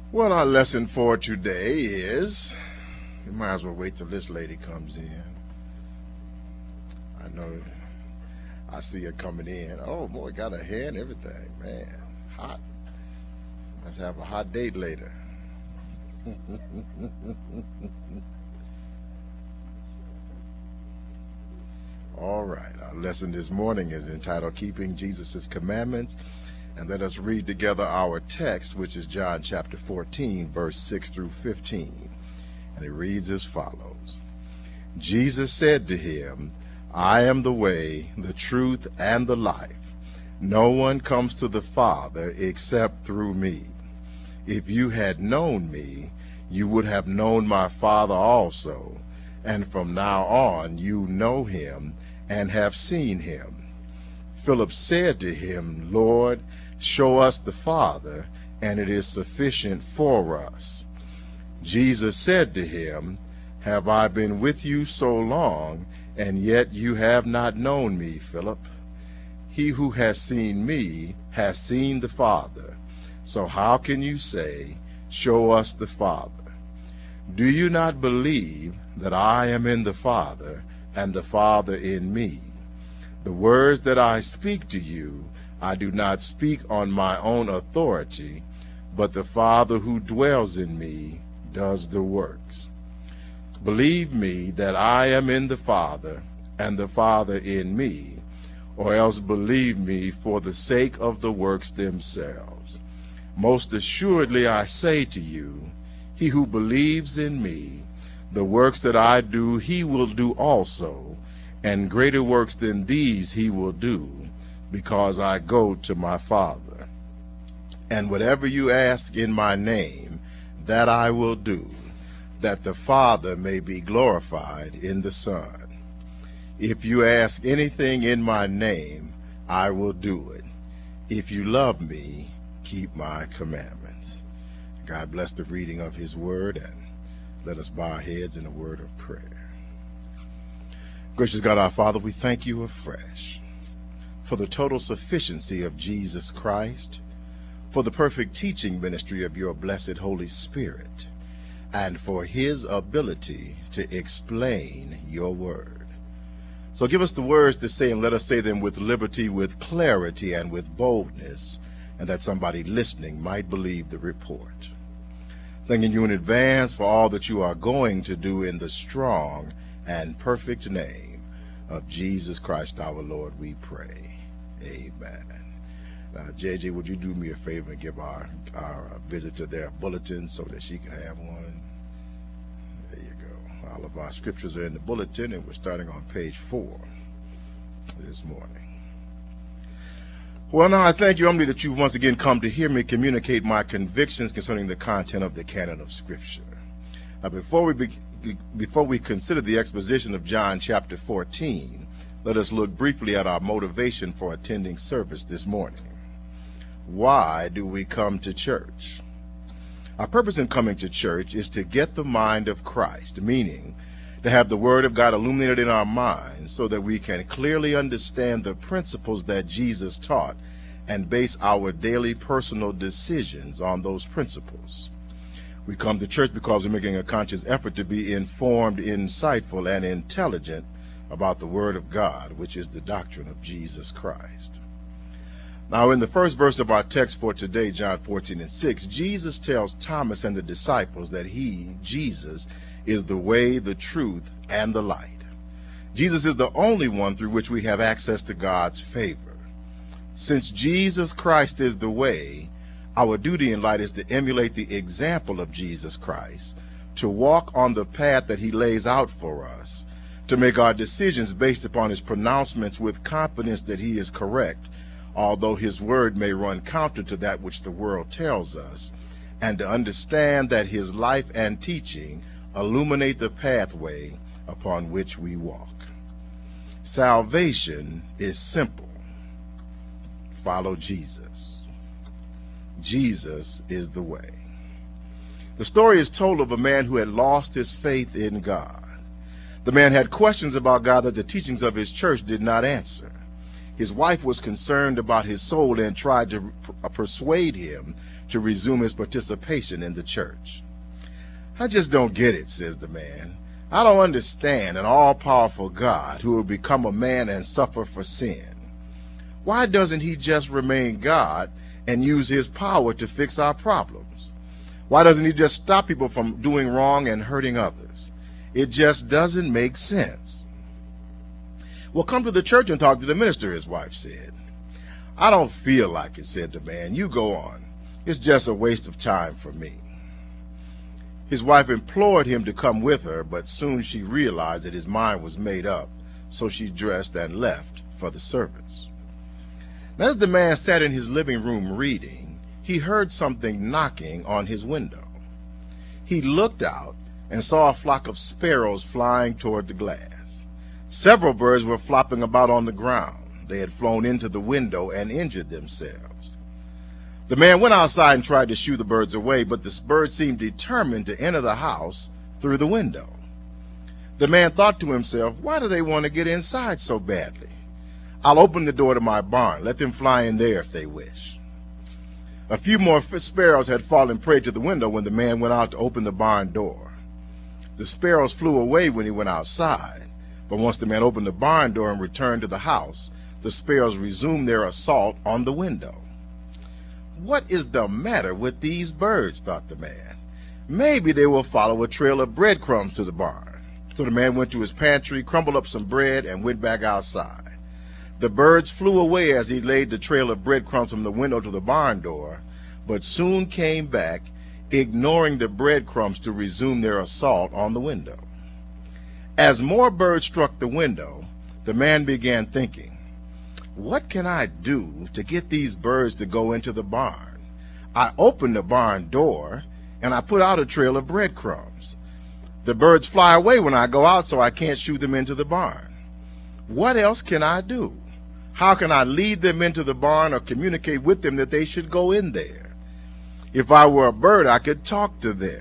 Well, our lesson for today is, you might as well wait till this lady comes in. I know, I see her coming in. Oh, boy, got her hair and everything. Man, hot. Let's have a hot date later. All right, our lesson this morning is entitled Keeping Jesus' Commandments. And let us read together our text, which is John chapter 14, verse 6 through 15. And it reads as follows. Jesus said to him, I am the way, the truth, and the life. No one comes to the Father except through me. If you had known me, you would have known my Father also. And from now on you know him and have seen him. Philip said to him, Lord, show us the Father, and it is sufficient for us. Jesus said to him, Have I been with you so long, and yet you have not known me, Philip? He who has seen me has seen the Father. So how can you say, Show us the Father? Do you not believe that I am in the Father, and the Father in me? The words that I speak to you, I do not speak on my own authority, but the Father who dwells in me does the works. Believe me that I am in the Father, and the Father in me, or else believe me for the sake of the works themselves. Most assuredly I say to you, he who believes in me, the works that I do he will do also, and greater works than these he will do, because I go to my Father. And whatever you ask in my name, that I will do, that the Father may be glorified in the Son. If you ask anything in my name, I will do it. If you love me, keep my commandments. God bless the reading of his word, and let us bow our heads in a word of prayer. Gracious God, our Father, we thank you afresh for the total sufficiency of Jesus Christ, for the perfect teaching ministry of your blessed Holy Spirit, and for his ability to explain your word. So give us the words to say, and let us say them with liberty, with clarity, and with boldness, and that somebody listening might believe the report. Thanking you in advance for all that you are going to do in the strong and perfect name of Jesus Christ our Lord, we pray. Amen. Now, JJ, would you do me a favor and give our visitor their bulletin so that she can have one? There you go. All of our scriptures are in the bulletin, and we're starting on page 4 this morning. Well, now I thank you humbly that you've once again come to hear me communicate my convictions concerning the content of the canon of Scripture. Now, before we consider the exposition of John chapter 14, let us look briefly at our motivation for attending service this morning. Why do we come to church? Our purpose in coming to church is to get the mind of Christ, meaning to have the Word of God illuminated in our minds so that we can clearly understand the principles that Jesus taught and base our daily personal decisions on those principles. We come to church because we're making a conscious effort to be informed, insightful, and intelligent about the Word of God, which is the doctrine of Jesus Christ. Now, in the first verse of our text for today, John 14:6, Jesus tells Thomas and the disciples that he, Jesus, is the way, the truth, and the light. Jesus is the only one through which we have access to God's favor. Since Jesus Christ is the way, our duty in life is to emulate the example of Jesus Christ, to walk on the path that he lays out for us, to make our decisions based upon his pronouncements with confidence that he is correct, although his word may run counter to that which the world tells us, and to understand that his life and teaching illuminate the pathway upon which we walk. Salvation is simple. Follow Jesus. Jesus is the way. The story is told of a man who had lost his faith in God. The man had questions about God that the teachings of his church did not answer. His wife was concerned about his soul and tried to persuade him to resume his participation in the church. "I just don't get it," says the man. "I don't understand an all-powerful God who will become a man and suffer for sin. Why doesn't he just remain God and use his power to fix our problems? Why doesn't he just stop people from doing wrong and hurting others? It just doesn't make sense." "Well, come to the church and talk to the minister," his wife said. "I don't feel like it," said the man. "You go on. It's just a waste of time for me." His wife implored him to come with her, but soon she realized that his mind was made up, so she dressed and left for the service. Now, as the man sat in his living room reading, he heard something knocking on his window. He looked out and saw a flock of sparrows flying toward the glass. Several birds were flopping about on the ground. They had flown into the window and injured themselves. The man went outside and tried to shoo the birds away, but the birds seemed determined to enter the house through the window. The man thought to himself, "Why do they want to get inside so badly? I'll open the door to my barn. Let them fly in there if they wish." A few more sparrows had fallen prey to the window when the man went out to open the barn door. The sparrows flew away when he went outside, but once the man opened the barn door and returned to the house, the sparrows resumed their assault on the window. "What is the matter with these birds?" thought the man. "Maybe they will follow a trail of breadcrumbs to the barn." So the man went to his pantry, crumbled up some bread, and went back outside. The birds flew away as he laid the trail of breadcrumbs from the window to the barn door, but soon came back, ignoring the breadcrumbs to resume their assault on the window. As more birds struck the window, the man began thinking, "What can I do to get these birds to go into the barn? I opened the barn door, and I put out a trail of breadcrumbs. The birds fly away when I go out, so I can't shoo them into the barn. What else can I do? How can I lead them into the barn or communicate with them that they should go in there? If I were a bird, I could talk to them."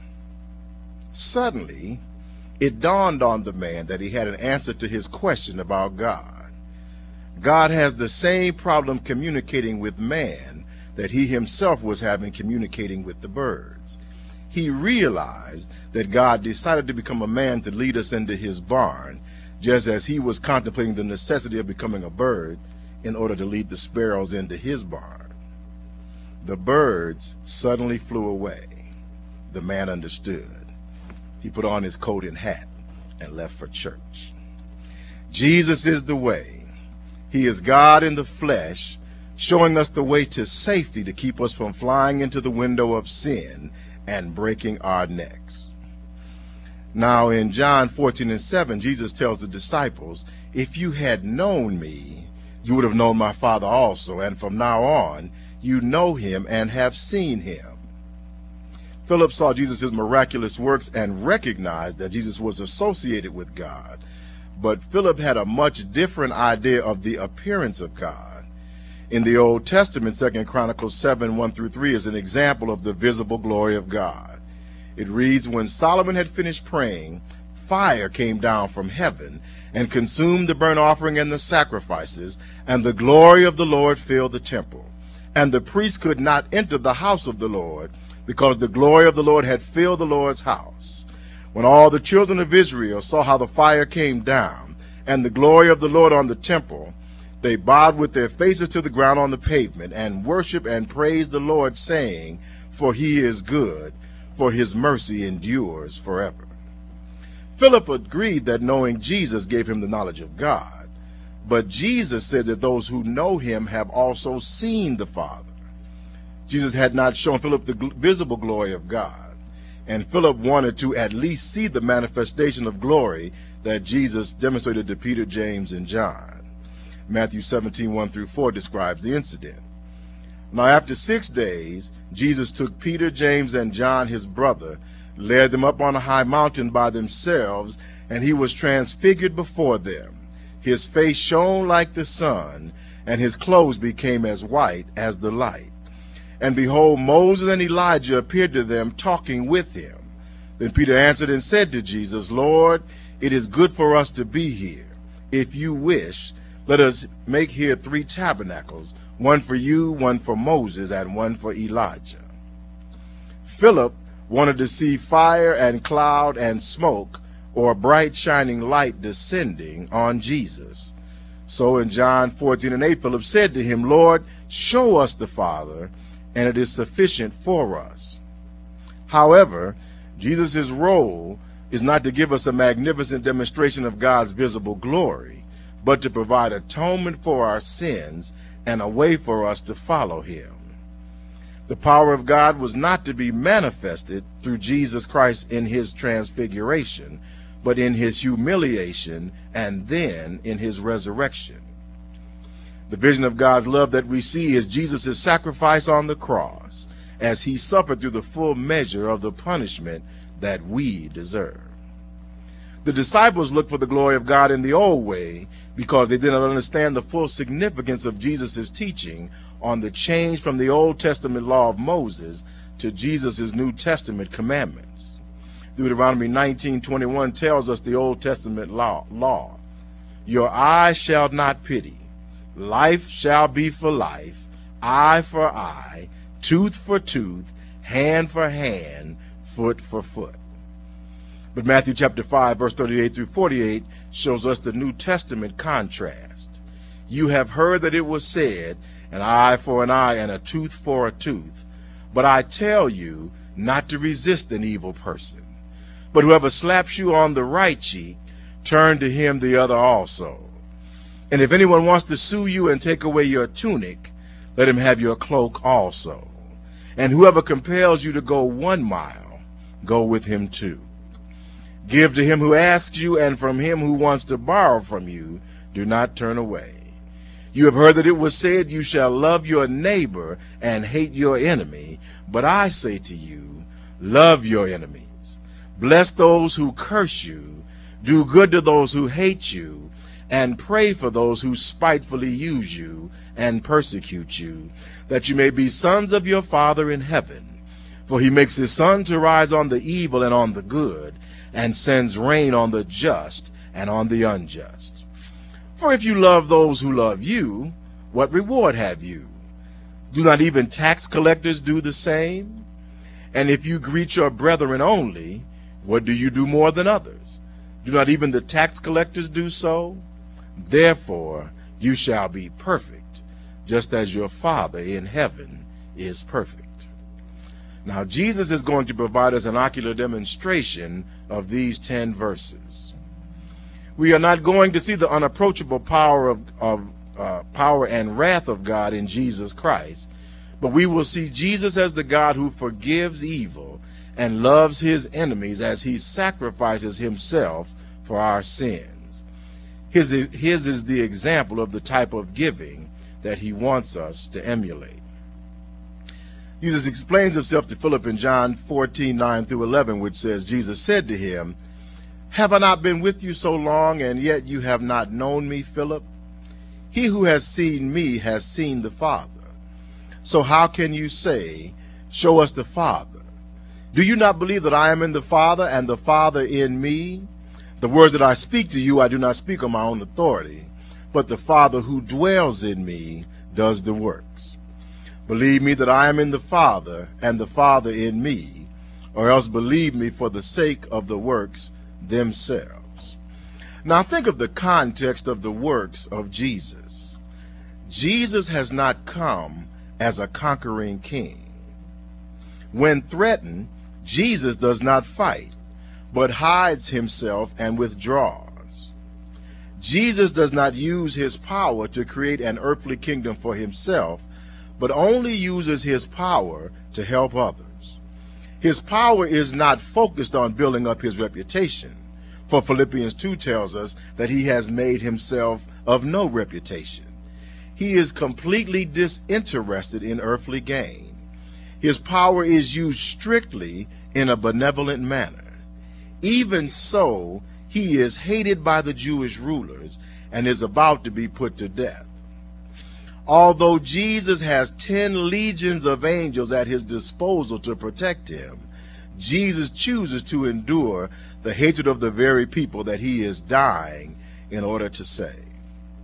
Suddenly, it dawned on the man that he had an answer to his question about God. God has the same problem communicating with man that he himself was having communicating with the birds. He realized that God decided to become a man to lead us into his barn, just as he was contemplating the necessity of becoming a bird in order to lead the sparrows into his barn. The birds suddenly flew away. The man understood. He put on his coat and hat and left for church. Jesus is the way. He is God in the flesh, showing us the way to safety to keep us from flying into the window of sin and breaking our necks. Now in John 14:7, Jesus tells the disciples, "If you had known me, you would have known my Father also, and from now on you know him and have seen him." Philip saw Jesus' miraculous works and recognized that Jesus was associated with God, but Philip had a much different idea of the appearance of God. In the Old Testament, 2 Chronicles 7:1-3 is an example of the visible glory of God. It reads, "When Solomon had finished praying, fire came down from heaven and consumed the burnt offering and the sacrifices, and the glory of the Lord filled the temple. And the priests could not enter the house of the Lord, because the glory of the Lord had filled the Lord's house. When all the children of Israel saw how the fire came down, and the glory of the Lord on the temple, they bowed with their faces to the ground on the pavement, and worshiped and praised the Lord, saying, For he is good, for his mercy endures forever." Philip agreed that knowing Jesus gave him the knowledge of God, but Jesus said that those who know him have also seen the Father. Jesus had not shown Philip the visible glory of God, and Philip wanted to at least see the manifestation of glory that Jesus demonstrated to Peter, James, and John. Matthew 17:1-4 describes the incident. Now after 6 days, Jesus took Peter, James, and John, his brother, led them up on a high mountain by themselves, and he was transfigured before them. His face shone like the sun, and his clothes became as white as the light. And behold, Moses and Elijah appeared to them, talking with him. Then Peter answered and said to Jesus, "Lord, it is good for us to be here. If you wish, Let us make here 3 tabernacles, one for you, one for Moses, and one for Elijah. Philip wanted to see fire and cloud and smoke, or a bright shining light descending on Jesus. So in John 14:8, Philip said to him, Lord, show us the Father, and it is sufficient for us. However, Jesus' role is not to give us a magnificent demonstration of God's visible glory, but to provide atonement for our sins and a way for us to follow him. The power of God was not to be manifested through Jesus Christ in his transfiguration, but in his humiliation and then in his resurrection. The vision of God's love that we see is Jesus' sacrifice on the cross, as he suffered through the full measure of the punishment that we deserve. The disciples looked for the glory of God in the old way because they did not understand the full significance of Jesus' teaching on the change from the Old Testament law of Moses to Jesus' New Testament commandments. Deuteronomy 19:21 tells us the Old Testament law. Your eye shall not pity. Life shall be for life, eye for eye, tooth for tooth, hand for hand, foot for foot. But Matthew chapter 5, verse 38 through 48 shows us the New Testament contrast. You have heard that it was said, an eye for an eye and a tooth for a tooth. But I tell you not to resist an evil person. But whoever slaps you on the right cheek, turn to him the other also. And if anyone wants to sue you and take away your tunic, let him have your cloak also. And whoever compels you to go 1 mile, go with him 2. Give to him who asks you, and from him who wants to borrow from you, do not turn away. You have heard that it was said, you shall love your neighbor and hate your enemy. But I say to you, love your enemies. Bless those who curse you. Do good to those who hate you. And pray for those who spitefully use you and persecute you, that you may be sons of your Father in heaven. For he makes his sun to rise on the evil and on the good, and sends rain on the just and on the unjust. For if you love those who love you, what reward have you? Do not even tax collectors do the same? And if you greet your brethren only, what do you do more than others? Do not even the tax collectors do so? Therefore you shall be perfect, just as your Father in heaven is perfect. Now Jesus is going to provide us an ocular demonstration of these 10 verses. We are not going to see the unapproachable power power and wrath of God in Jesus Christ, but we will see Jesus as the God who forgives evil and loves his enemies as he sacrifices himself for our sins. His is the example of the type of giving that he wants us to emulate. Jesus explains himself to Philip in John 14:9 through 11, which says, Jesus said to him, have I not been with you so long, and yet you have not known me, Philip? He who has seen me has seen the Father. So how can you say, show us the Father? Do you not believe that I am in the Father, and the Father in me? The words that I speak to you, I do not speak on my own authority, but the Father who dwells in me does the works. Believe me that I am in the Father, and the Father in me, or else believe me for the sake of the works themselves. Now think of the context of the works of Jesus. Jesus has not come as a conquering king. When threatened, Jesus does not fight, but hides himself and withdraws. Jesus does not use his power to create an earthly kingdom for himself, but only uses his power to help others. His power is not focused on building up his reputation, for Philippians 2 tells us that he has made himself of no reputation. He is completely disinterested in earthly gain. His power is used strictly in a benevolent manner. Even so, he is hated by the Jewish rulers and is about to be put to death. Although Jesus has 10 legions of angels at his disposal to protect him, Jesus chooses to endure the hatred of the very people that he is dying in order to save.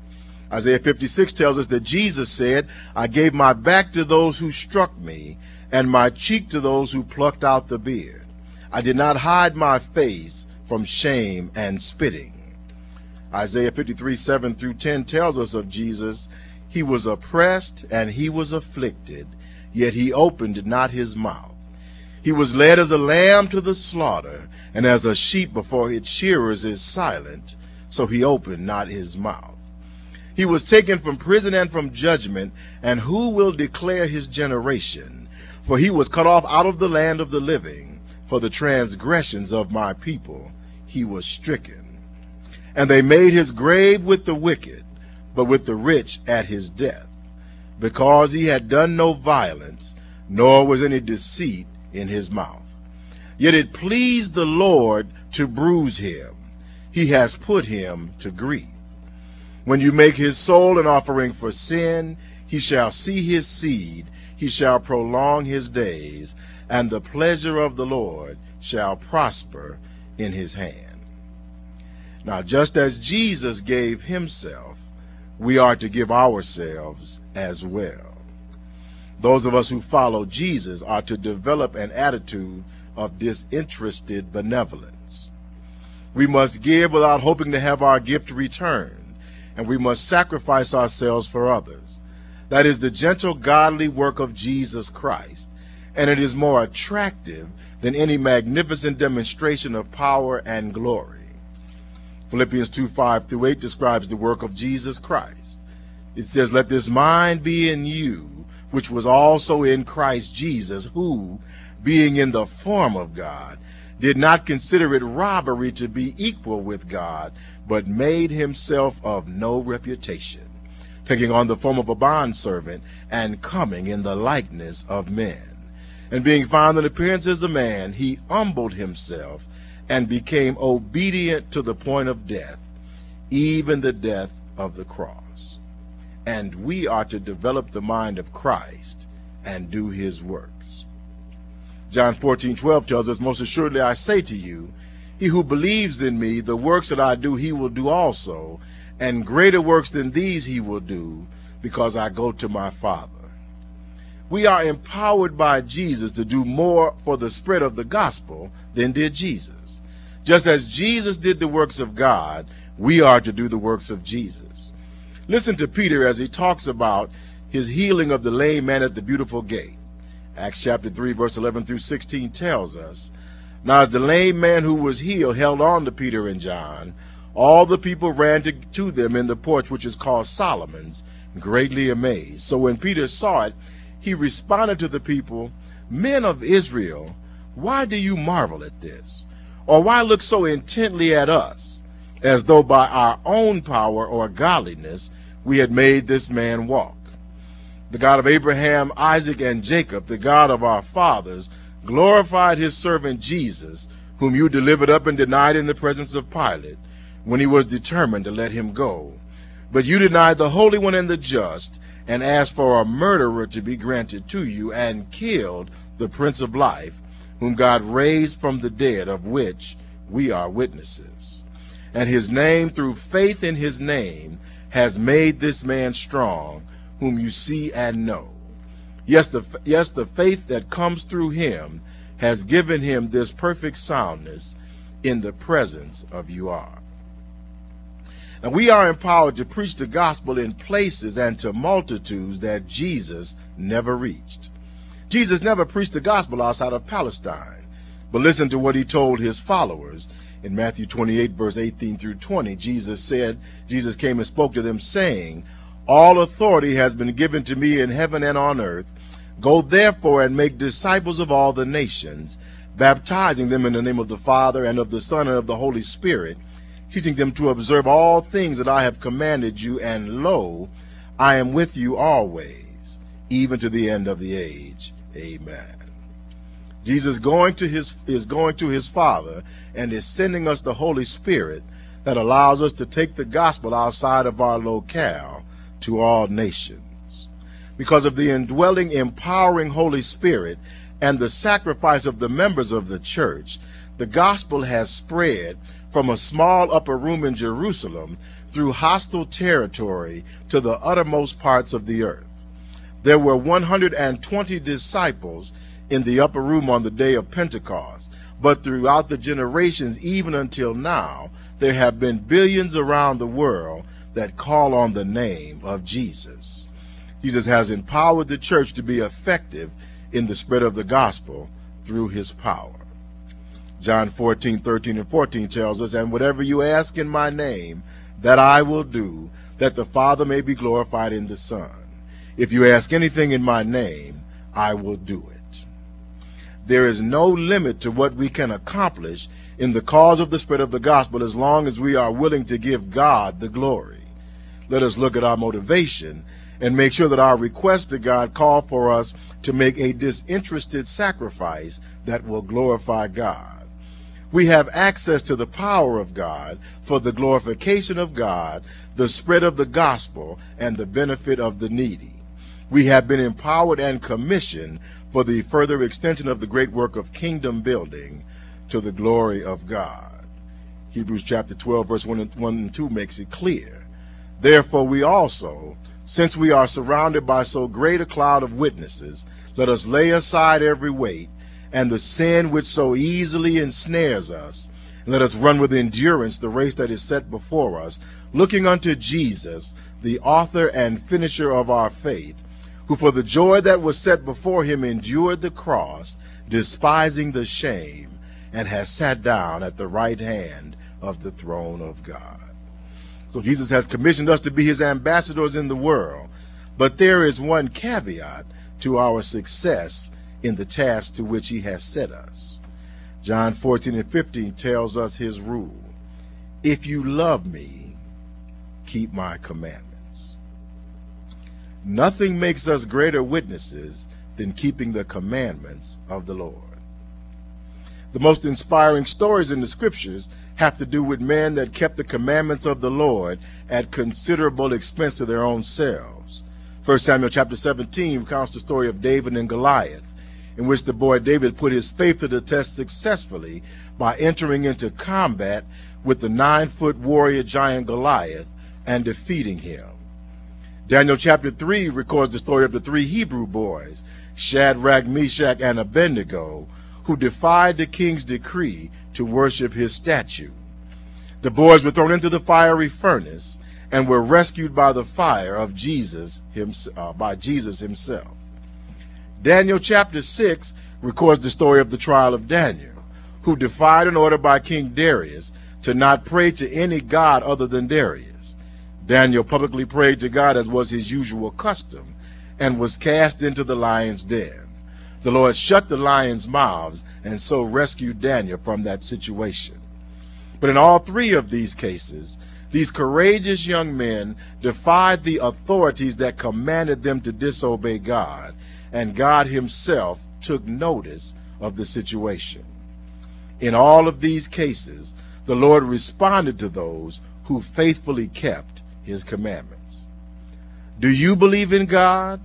Isaiah 56 tells us that Jesus said, I gave my back to those who struck me, and my cheek to those who plucked out the beard. I did not hide my face from shame and spitting. Isaiah 53, 7 through 10 tells us of Jesus, he was oppressed and he was afflicted, yet he opened not his mouth. He was led as a lamb to the slaughter, and as a sheep before its shearers is silent, so he opened not his mouth. He was taken from prison and from judgment, and who will declare his generation? For he was cut off out of the land of the living. For the transgressions of my people he was stricken. And they made his grave with the wicked, but with the rich at his death, because he had done no violence, nor was any deceit in his mouth. Yet it pleased the Lord to bruise him. He has put him to grief. When you make his soul an offering for sin, he shall see his seed, he shall prolong his days, and the pleasure of the Lord shall prosper in his hand. Now, just as Jesus gave himself, we are to give ourselves as well. Those of us who follow Jesus are to develop an attitude of disinterested benevolence. We must give without hoping to have our gift returned, and we must sacrifice ourselves for others. That is the gentle, godly work of Jesus Christ, and it is more attractive than any magnificent demonstration of power and glory. Philippians 2, 5 through 8 describes the work of Jesus Christ. It says, let this mind be in you, which was also in Christ Jesus, who, being in the form of God, did not consider it robbery to be equal with God, but made himself of no reputation, taking on the form of a bondservant, and coming in the likeness of men. And being found in appearance as a man, he humbled himself, and became obedient to the point of death, even the death of the cross. And we are to develop the mind of Christ and do his works. John 14:12 tells us, most assuredly I say to you, he who believes in me, the works that I do, he will do also, and greater works than these he will do, because I go to my Father. We are empowered by Jesus to do more for the spread of the gospel than did Jesus. Just as Jesus did the works of God, we are to do the works of Jesus. Listen to Peter as he talks about his healing of the lame man at the beautiful gate. Acts chapter 3, verse 11 through 16 tells us, now as the lame man who was healed held on to Peter and John, all the people ran to them in the porch which is called Solomon's, greatly amazed. So when Peter saw it, he responded to the people, men of Israel, why do you marvel at this? Or why look so intently at us, as though by our own power or godliness we had made this man walk? The God of Abraham, Isaac, and Jacob, the God of our fathers, glorified his servant Jesus, whom you delivered up and denied in the presence of Pilate, when he was determined to let him go. But you denied the Holy One and the just, and asked for a murderer to be granted to you, and killed the Prince of Life, whom God raised from the dead, of which we are witnesses. And his name, through faith in his name, has made this man strong, whom you see and know. Yes, the faith that comes through him has given him this perfect soundness in the presence of you all. And we are empowered to preach the gospel in places and to multitudes that Jesus never reached. Jesus never preached the gospel outside of Palestine. But listen to what he told his followers. In Matthew 28, verse 18 through 20, Jesus came and spoke to them, saying, all authority has been given to me in heaven and on earth. Go therefore and make disciples of all the nations, baptizing them in the name of the Father and of the Son and of the Holy Spirit, teaching them to observe all things that I have commanded you, and lo, I am with you always, even to the end of the age. Amen. Jesus is going to his Father and is sending us the Holy Spirit that allows us to take the gospel outside of our locale to all nations. Because of the indwelling, empowering Holy Spirit and the sacrifice of the members of the church, the gospel has spread from a small upper room in Jerusalem through hostile territory to the uttermost parts of the earth. There were 120 disciples in the upper room on the day of Pentecost, but throughout the generations, even until now, there have been billions around the world that call on the name of Jesus. Jesus has empowered the church to be effective in the spread of the gospel through his power. John 14:13 and 14 tells us, "And whatever you ask in my name, that I will do, that the Father may be glorified in the Son. If you ask anything in my name, I will do it." There is no limit to what we can accomplish in the cause of the spread of the gospel as long as we are willing to give God the glory. Let us look at our motivation and make sure that our requests to God call for us to make a disinterested sacrifice that will glorify God. We have access to the power of God for the glorification of God, the spread of the gospel, and the benefit of the needy. We have been empowered and commissioned for the further extension of the great work of kingdom building to the glory of God. Hebrews chapter 12, verse 1 and 2 makes it clear. "Therefore we also, since we are surrounded by so great a cloud of witnesses, let us lay aside every weight and the sin which so easily ensnares us, and let us run with endurance the race that is set before us, looking unto Jesus, the author and finisher of our faith, who for the joy that was set before him endured the cross, despising the shame, and has sat down at the right hand of the throne of God." So Jesus has commissioned us to be his ambassadors in the world, but there is one caveat to our success in the task to which he has set us. John 14 and 15 tells us his rule: "If you love me, keep my commandments." Nothing makes us greater witnesses than keeping the commandments of the Lord. The most inspiring stories in the scriptures have to do with men that kept the commandments of the Lord at considerable expense to their own selves. 1 Samuel chapter 17 recounts the story of David and Goliath, in which the boy David put his faith to the test successfully by entering into combat with the 9-foot warrior giant Goliath and defeating him. Daniel chapter 3 records the story of the 3 Hebrew boys, Shadrach, Meshach, and Abednego, who defied the king's decree to worship his statue. The boys were thrown into the fiery furnace and were rescued by the fire of Jesus himself. Daniel chapter 6 records the story of the trial of Daniel, who defied an order by King Darius to not pray to any god other than Darius. Daniel publicly prayed to God as was his usual custom and was cast into the lion's den. The Lord shut the lions' mouths and so rescued Daniel from that situation. But in all 3 of these cases, these courageous young men defied the authorities that commanded them to disobey God, and God himself took notice of the situation. In all of these cases, the Lord responded to those who faithfully kept his commandments. Do you believe in God?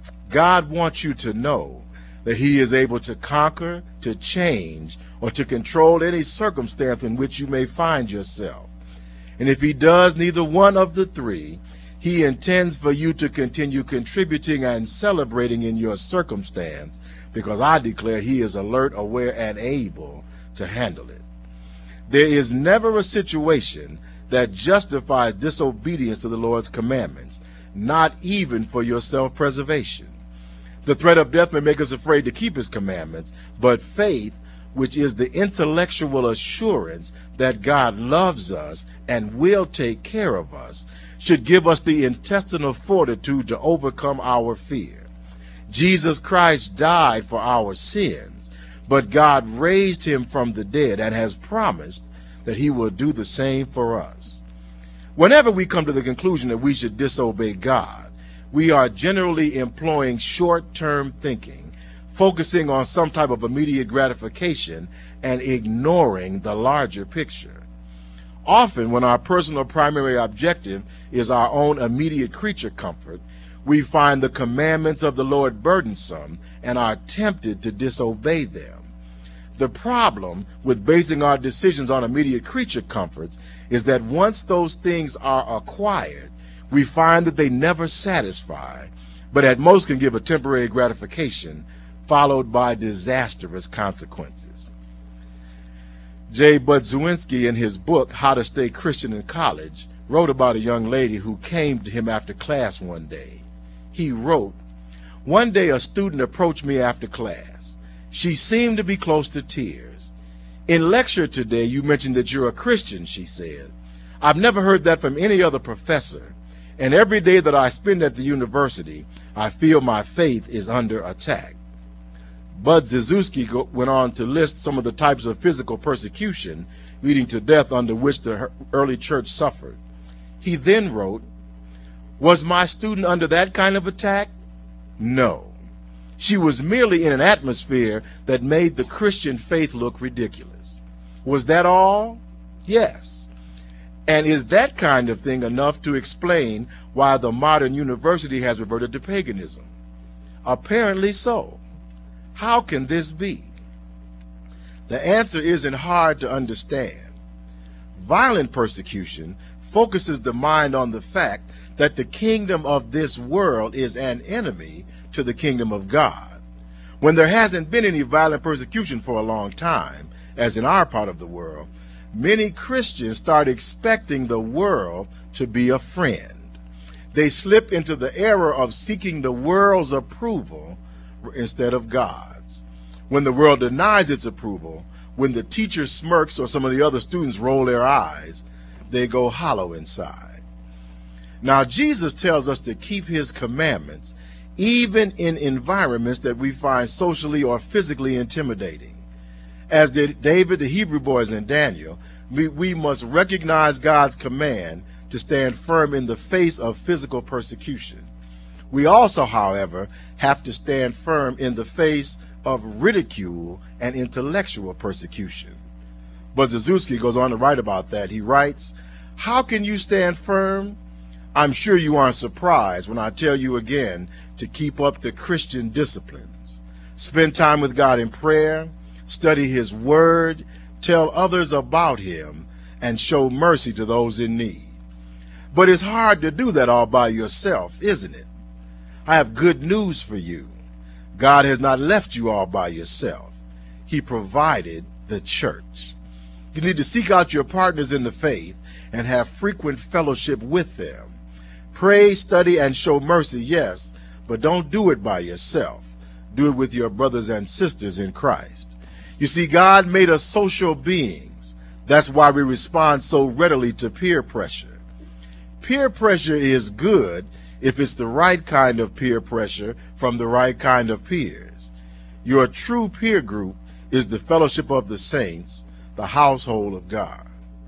God wants you to know that he is able to conquer, to change, or to control any circumstance in which you may find yourself. And if he does neither one of the 3, he intends for you to continue contributing and celebrating in your circumstance, because I declare he is alert, aware, and able to handle it. There is never a situation that justifies disobedience to the Lord's commandments, not even for your self-preservation. The threat of death may make us afraid to keep his commandments, but faith, which is the intellectual assurance that God loves us and will take care of us, should give us the intestinal fortitude to overcome our fear. Jesus Christ died for our sins, but God raised him from the dead and has promised that he will do the same for us. Whenever we come to the conclusion that we should disobey God, we are generally employing short-term thinking, focusing on some type of immediate gratification and ignoring the larger picture. Often, when our personal primary objective is our own immediate creature comfort, we find the commandments of the Lord burdensome and are tempted to disobey them. The problem with basing our decisions on immediate creature comforts is that once those things are acquired, we find that they never satisfy, but at most can give a temporary gratification, followed by disastrous consequences. J. Budziński, in his book, How to Stay Christian in College, wrote about a young lady who came to him after class one day. He wrote, "One day a student approached me after class. She seemed to be close to tears. 'In lecture today, you mentioned that you're a Christian,' she said. 'I've never heard that from any other professor, and every day that I spend at the university, I feel my faith is under attack.'" Budziński went on to list some of the types of physical persecution leading to death under which the early church suffered. He then wrote, "Was my student under that kind of attack? No. She was merely in an atmosphere that made the Christian faith look ridiculous. Was that all? Yes. And is that kind of thing enough to explain why the modern university has reverted to paganism? Apparently so. How can this be?" The answer isn't hard to understand. Violent persecution focuses the mind on the fact that the kingdom of this world is an enemy to the kingdom of God. When there hasn't been any violent persecution for a long time, as in our part of the world, many Christians start expecting the world to be a friend. They slip into the error of seeking the world's approval instead of God's. When the world denies its approval, when the teacher smirks or some of the other students roll their eyes, they go hollow inside. Now, Jesus tells us to keep his commandments even in environments that we find socially or physically intimidating. As did David, the Hebrew boys, and Daniel, we must recognize God's command to stand firm in the face of physical persecution. We also, however, have to stand firm in the face of ridicule and intellectual persecution. Budziński goes on to write about that. He writes, "How can you stand firm? I'm sure you aren't surprised when I tell you again to keep up the Christian disciplines. Spend time with God in prayer, study his word, tell others about him, and show mercy to those in need." But it's hard to do that all by yourself, isn't it? I have good news for you. God has not left you all by yourself. He provided the church. You need to seek out your partners in the faith and have frequent fellowship with them. Pray, study, and show mercy, yes, but don't do it by yourself. Do it with your brothers and sisters in Christ. You see, God made us social beings. That's why we respond so readily to peer pressure. Peer pressure is good if it's the right kind of peer pressure from the right kind of peers. Your true peer group is the fellowship of the saints, the household of God.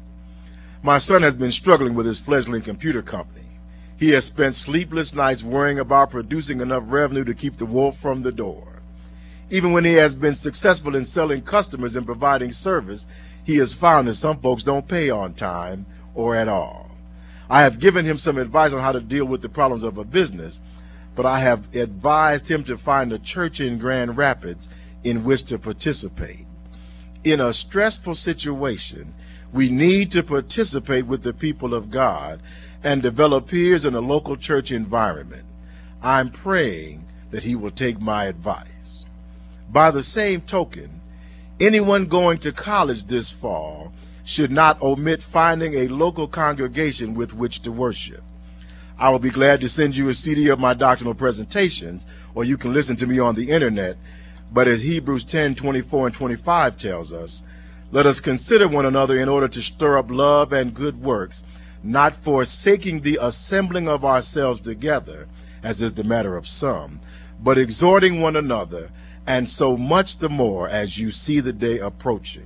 My son has been struggling with his fledgling computer company. He has spent sleepless nights worrying about producing enough revenue to keep the wolf from the door. Even when he has been successful in selling customers and providing service, he has found that some folks don't pay on time or at all. I have given him some advice on how to deal with the problems of a business, but I have advised him to find a church in Grand Rapids in which to participate. In a stressful situation, we need to participate with the people of God and develop peers in a local church environment. I'm praying that he will take my advice. By the same token, anyone going to college this fall should not omit finding a local congregation with which to worship. I will be glad to send you a CD of my doctrinal presentations, or you can listen to me on the internet. But as Hebrews 10:24 and 25 tells us, let us consider one another in order to stir up love and good works, not forsaking the assembling of ourselves together, as is the matter of some, but exhorting one another, and so much the more as you see the day approaching.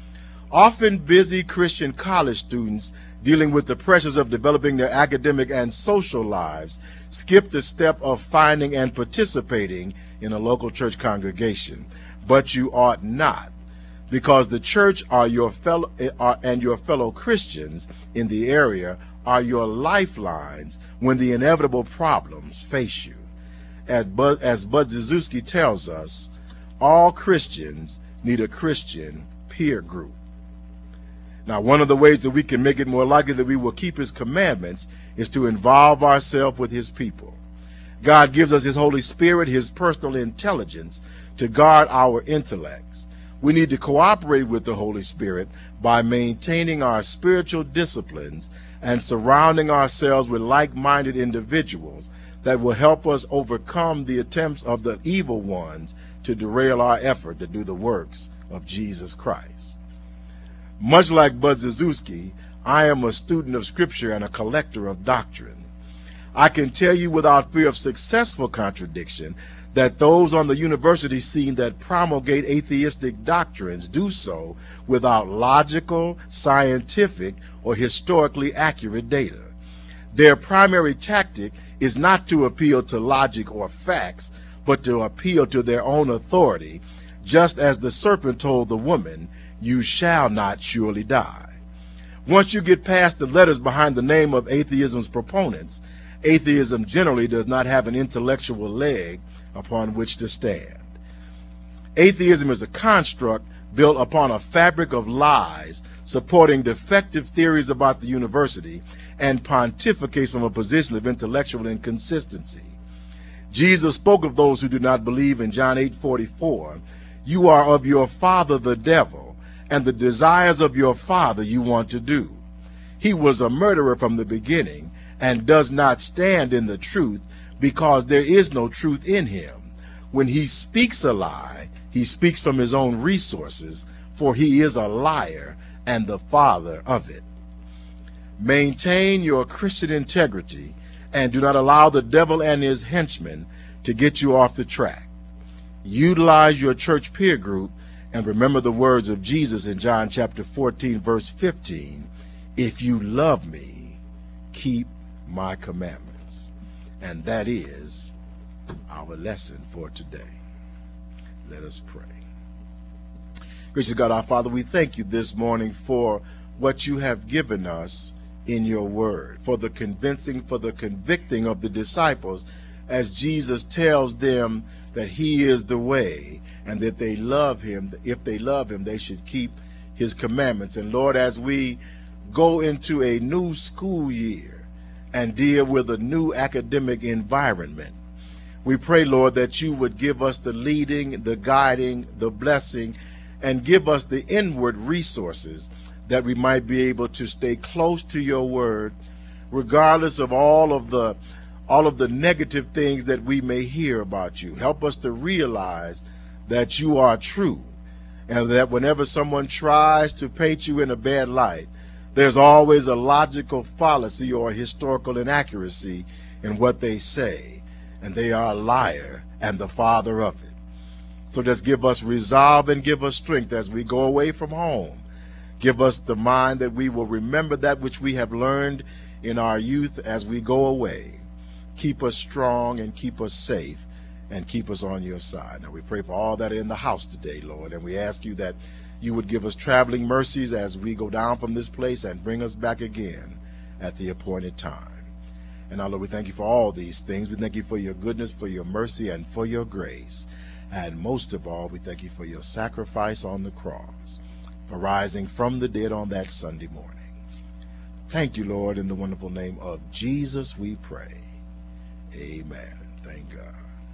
Often busy Christian college students dealing with the pressures of developing their academic and social lives skip the step of finding and participating in a local church congregation. But you ought not, because the church and your fellow Christians in the area are your lifelines when the inevitable problems face you. As Budziński tells us, All Christians need a Christian peer group. Now, one of the ways that we can make it more likely that we will keep his commandments is to involve ourselves with his people. God gives us his Holy Spirit, his personal intelligence, to guard our intellects. We need to cooperate with the Holy Spirit by maintaining our spiritual disciplines and surrounding ourselves with like-minded individuals that will help us overcome the attempts of the evil ones to derail our effort to do the works of Jesus Christ. Much like Bud Ziszewski, I am a student of Scripture and a collector of doctrine. I can tell you without fear of successful contradiction that those on the university scene that promulgate atheistic doctrines do so without logical, scientific, or historically accurate data. Their primary tactic is not to appeal to logic or facts, but to appeal to their own authority, just as the serpent told the woman, "You shall not surely die." Once you get past the letters behind the name of atheism's proponents, atheism generally does not have an intellectual leg upon which to stand. Atheism is a construct built upon a fabric of lies, supporting defective theories about the university, and pontificates from a position of intellectual inconsistency. Jesus spoke of those who do not believe in John 8:44. You are of your father the devil, and the desires of your father you want to do. He was a murderer from the beginning and does not stand in the truth because there is no truth in him. When he speaks a lie, he speaks from his own resources, for he is a liar and the father of it. Maintain your Christian integrity and do not allow the devil and his henchmen to get you off the track. Utilize your church peer group and remember the words of Jesus in John chapter 14, verse 15. If you love me, keep my commandments. And that is our lesson for today. Let us pray. Gracious God, our Father, we thank you this morning for what you have given us in your word, for the convicting of the disciples as Jesus tells them that he is the way and that they love him. If they love him, they should keep his commandments. And Lord, as we go into a new school year and deal with a new academic environment, we pray, Lord, that you would give us the leading, the guiding, the blessing, and give us the inward resources that we might be able to stay close to your word, regardless of all of the negative things that we may hear about you. Help us to realize that you are true, and that whenever someone tries to paint you in a bad light, there's always a logical fallacy or a historical inaccuracy in what they say, and they are a liar and the father of it. So just give us resolve and give us strength as we go away from home. Give us the mind that we will remember that which we have learned in our youth as we go away. Keep us strong and keep us safe and keep us on your side. Now we pray for all that are in the house today, Lord, and we ask you that you would give us traveling mercies as we go down from this place and bring us back again at the appointed time. And now, Lord, we thank you for all these things. We thank you for your goodness, for your mercy, and for your grace. And most of all, we thank you for your sacrifice on the cross, for rising from the dead on that Sunday morning. Thank you, Lord, in the wonderful name of Jesus we pray. Amen. Thank God.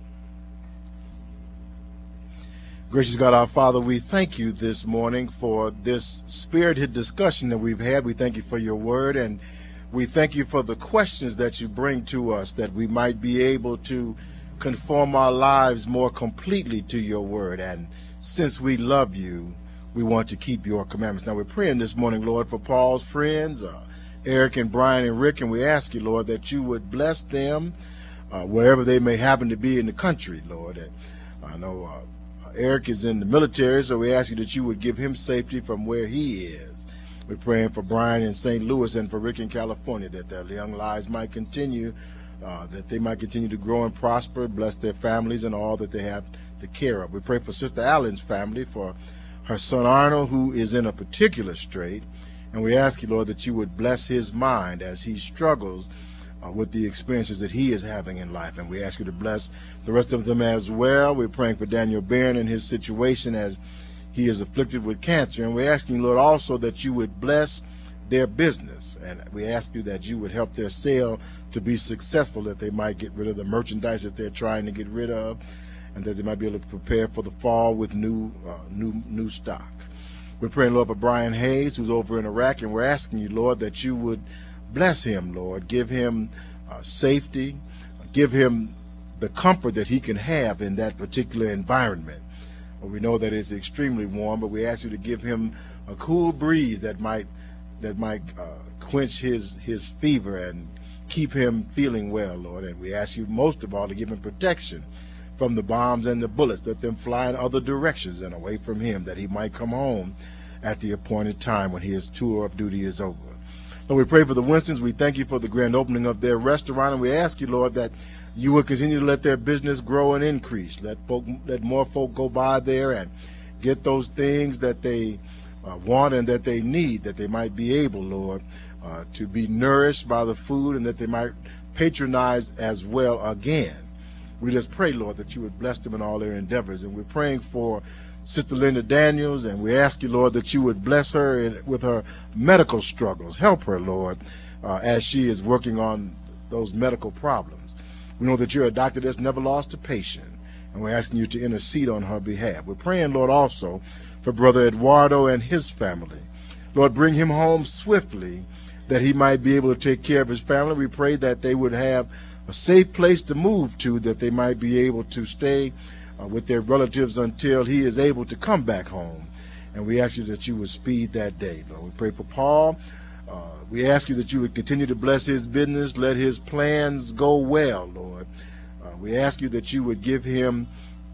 Gracious God, our Father, we thank you this morning for this spirited discussion that we've had. We thank you for your word, and we thank you for the questions that you bring to us, that we might be able to conform our lives more completely to your word. And since we love you, we want to keep your commandments. Now we're praying this morning, Lord, for Paul's friends, Eric and Brian and Rick, and we ask you, Lord, that you would bless them wherever they may happen to be in the country, Lord. And I know Eric is in the military, so we ask you that you would give him safety from where he is. We're praying for Brian in St. Louis and for Rick in California, that their young lives might continue, that they might continue to grow and prosper, bless their families and all that they have to care of. We pray for Sister Allen's family, for her son Arnold, who is in a particular strait, and we ask you, Lord, that you would bless his mind as he struggles with the experiences that he is having in life. And we ask you to bless the rest of them as well. We're praying for Daniel Barron and his situation as he is afflicted with cancer. And we're asking, Lord, also that you would bless their business. And we ask you that you would help their sale to be successful, that they might get rid of the merchandise that they're trying to get rid of, and that they might be able to prepare for the fall with new stock. We're praying, Lord, for Brian Hayes, who's over in Iraq, and we're asking you, Lord, that you would bless him, Lord. Give him safety. Give him the comfort that he can have in that particular environment. Well, we know that it's extremely warm, but we ask you to give him a cool breeze that might quench his fever and keep him feeling well, Lord. And we ask you most of all to give him protection from the bombs and the bullets. Let them fly in other directions and away from him, that he might come home at the appointed time when his tour of duty is over. Lord, we pray for the Winstons. We thank you for the grand opening of their restaurant, and we ask you, Lord, that you will continue to let their business grow and increase. Let more folk go by there and get those things that they want and that they need, that they might be able, Lord, to be nourished by the food, and that they might patronize as well again. We just pray, Lord, that you would bless them in all their endeavors. And we're praying for Sister Linda Daniels, and we ask you, Lord, that you would bless her with her medical struggles. Help her, Lord, as she is working on those medical problems. We know that you're a doctor that's never lost a patient, and we're asking you to intercede on her behalf. We're praying, Lord, also for Brother Eduardo and his family. Lord, bring him home swiftly, that he might be able to take care of his family. We pray that they would have a safe place to move to, that they might be able to stay with their relatives until he is able to come back home. And we ask you that you would speed that day, Lord. We pray for Paul. We ask you that you would continue to bless his business. Let his plans go well, Lord. We ask you that you would give him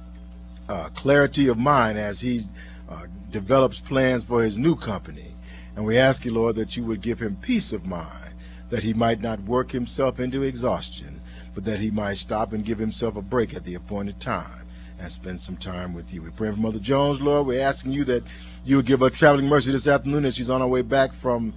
clarity of mind as he develops plans for his new company. And we ask you, Lord, that you would give him peace of mind, that he might not work himself into exhaustion, but that he might stop and give himself a break at the appointed time and spend some time with you. We pray for Mother Jones, Lord. We're asking you that you would give her traveling mercy this afternoon as she's on her way back from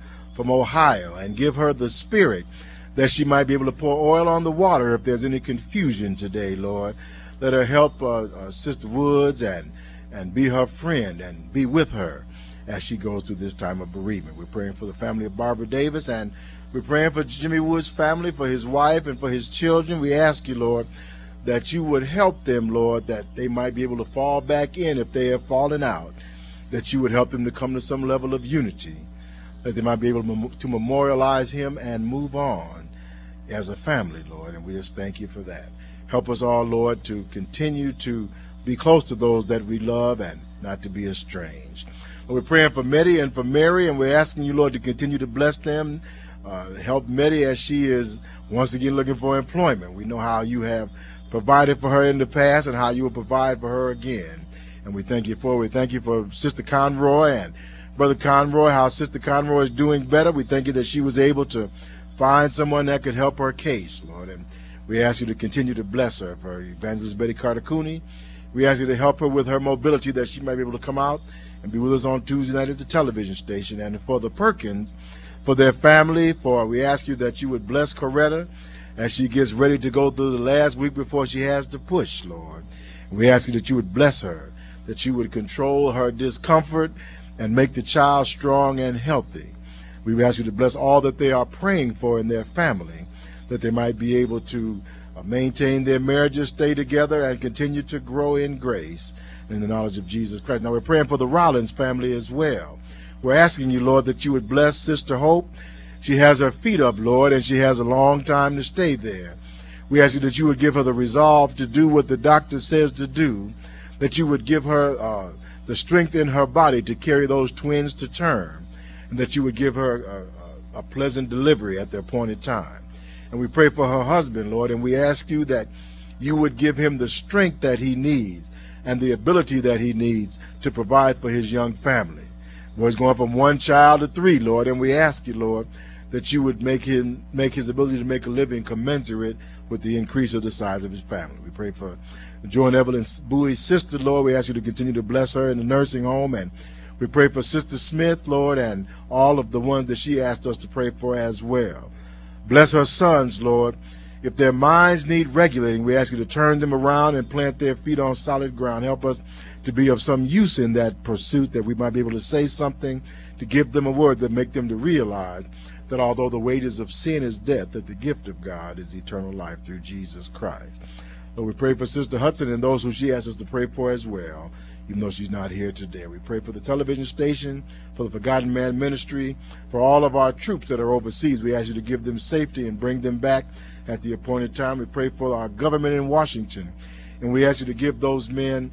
Ohio, and give her the spirit that she might be able to pour oil on the water if there's any confusion today, Lord. Let her help Sister Woods and be her friend and be with her as she goes through this time of bereavement. We're praying for the family of Barbara Davis, and we're praying for Jimmy Wood's family, for his wife and for his children. We ask you, Lord, that you would help them, Lord, that they might be able to fall back in if they have fallen out, that you would help them to come to some level of unity, that they might be able to memorialize him and move on as a family, Lord. And we just thank you for that. Help us all, Lord, to continue to be close to those that we love and not to be estranged. We're praying for Meddy and for Mary, and we're asking you, Lord, to continue to bless them. Help Meddy as she is once again looking for employment. We know how you have provided for her in the past and how you will provide for her again. And we thank you for it. We thank you for Sister Conroy and Brother Conroy, how Sister Conroy is doing better. We thank you that she was able to find someone that could help her case, Lord. And we ask you to continue to bless her. For Evangelist Betty Carter Cooney, we ask you to help her with her mobility, that she might be able to come out and be with us on Tuesday night at the television station. And for the Perkins, for their family, we ask you that you would bless Coretta as she gets ready to go through the last week before she has to push, Lord. And we ask you that you would bless her, that you would control her discomfort and make the child strong and healthy. We ask you to bless all that they are praying for in their family, that they might be able to maintain their marriages, stay together, and continue to grow in grace and in the knowledge of Jesus Christ. Now we're praying for the Rollins family as well. We're asking you, Lord, that you would bless Sister Hope. She has her feet up, Lord, and she has a long time to stay there. We ask you that you would give her the resolve to do what the doctor says to do, that you would give her the strength in her body to carry those twins to term, and that you would give her a pleasant delivery at the appointed time. And we pray for her husband, Lord, and we ask you that you would give him the strength that he needs and the ability that he needs to provide for his young family. Well, he's going from 1 child to 3, Lord, and we ask you, Lord, that you would make his ability to make a living commensurate with the increase of the size of his family. We pray for Joe and Evelyn Bowie's sister, Lord. We ask you to continue to bless her in the nursing home. And we pray for Sister Smith, Lord, and all of the ones that she asked us to pray for as well. Bless her sons, Lord. If their minds need regulating, we ask you to turn them around and plant their feet on solid ground. Help us to be of some use in that pursuit, that we might be able to say something, to give them a word that make them to realize that although the wages of sin is death, that the gift of God is eternal life through Jesus Christ. Lord, we pray for Sister Hudson and those who she asks us to pray for as well, even though she's not here today. We pray for the television station, for the Forgotten Man Ministry, for all of our troops that are overseas. We ask you to give them safety and bring them back at the appointed time. We pray for our government in Washington, and we ask you to give those men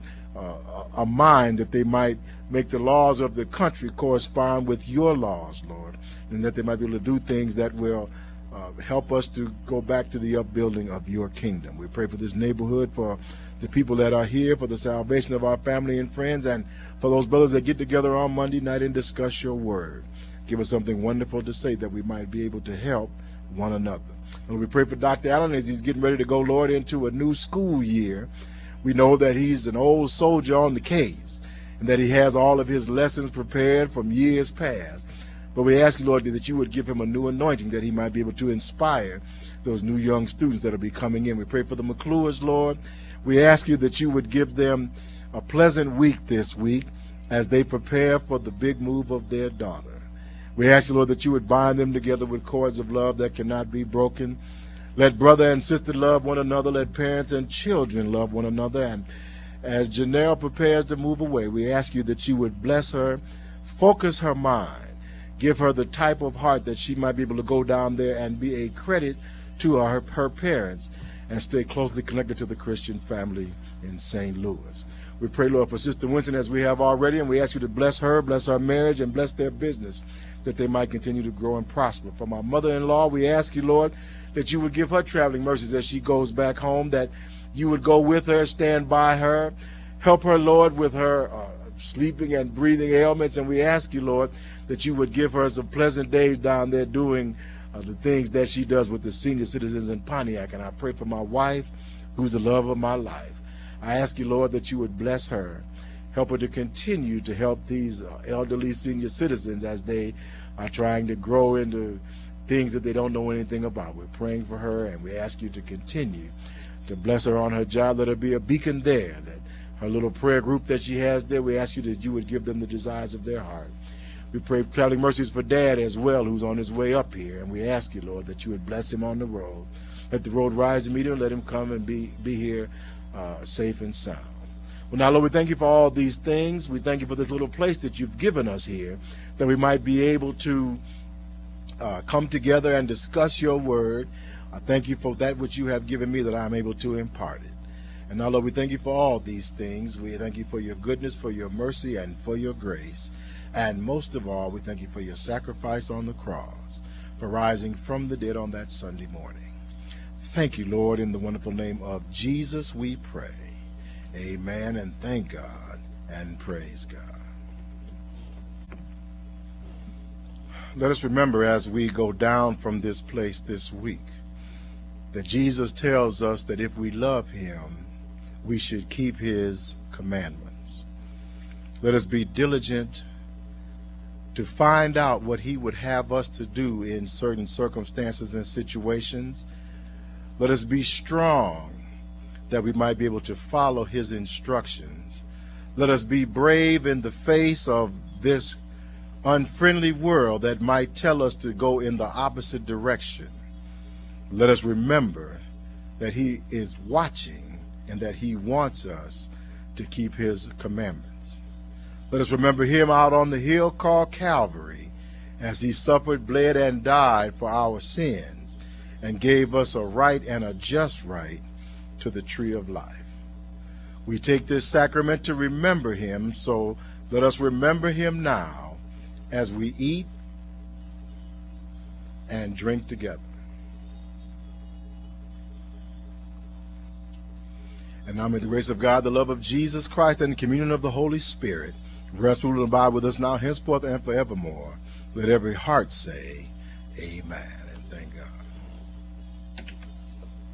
a mind that they might make the laws of the country correspond with your laws, Lord, and that they might be able to do things that will help us to go back to the upbuilding of your kingdom. We pray for this neighborhood, for the people that are here, for the salvation of our family and friends, and for those brothers that get together on Monday night and discuss your word. Give us something wonderful to say that we might be able to help one another. And we pray for Dr. Allen as he's getting ready to go, Lord, into a new school year. We know that he's an old soldier on the case and that he has all of his lessons prepared from years past. But we ask you, Lord, that you would give him a new anointing, that he might be able to inspire those new young students that will be coming in. We pray for the McClures, Lord. We ask you that you would give them a pleasant week this week as they prepare for the big move of their daughter. We ask you, Lord, that you would bind them together with cords of love that cannot be broken. Let brother and sister love one another. Let parents and children love one another. And as Janelle prepares to move away, we ask you that you would bless her, focus her mind, give her the type of heart that she might be able to go down there and be a credit to her parents and stay closely connected to the Christian family in St. Louis. We pray, Lord, for Sister Winston as we have already, and we ask you to bless her marriage, and bless their business, that they might continue to grow and prosper. From our mother-in-law, we ask you, Lord, that you would give her traveling mercies as she goes back home, that you would go with her, stand by her, help her, Lord, with her sleeping and breathing ailments, and we ask you, Lord, that you would give her some pleasant days down there doing the things that she does with the senior citizens in Pontiac. And I pray for my wife, who's the love of my life. I ask you, Lord, that you would bless her, help her to continue to help these elderly senior citizens as they are trying to grow into things that they don't know anything about. We're praying for her, and we ask you to continue to bless her on her job. Let her be a beacon there, that her little prayer group that she has there, we ask you that you would give them the desires of their heart. We pray traveling mercies for Dad as well, who's on his way up here, and we ask you, Lord, that you would bless him on the road. Let the road rise to meet him. Let him come and be here safe and sound. Well, now, Lord, we thank you for all these things. We thank you for this little place that you've given us here, that we might be able to come together and discuss your word. I thank you for that which you have given me, that I'm able to impart it. And now, Lord, we thank you for all these things. We thank you for your goodness, for your mercy, and for your grace. And most of all, we thank you for your sacrifice on the cross, for rising from the dead on that Sunday morning. Thank you, Lord. In the wonderful name of Jesus we pray. Amen, and thank God, and praise God. Let us remember as we go down from this place this week that Jesus tells us that if we love him, we should keep his commandments. Let us be diligent to find out what he would have us to do in certain circumstances and situations. Let us be strong that we might be able to follow his instructions. Let us be brave in the face of this unfriendly world that might tell us to go in the opposite direction. Let us remember that he is watching and that he wants us to keep his commandments. Let us remember him out on the hill called Calvary, as he suffered, bled, and died for our sins, and gave us a right and a just right to the tree of life. We take this sacrament to remember him, so let us remember him now as we eat and drink together. And now may the grace of God, the love of Jesus Christ, and the communion of the Holy Spirit rest, rule, and abide with us now, henceforth, and forevermore. Let every heart say, amen, and thank God.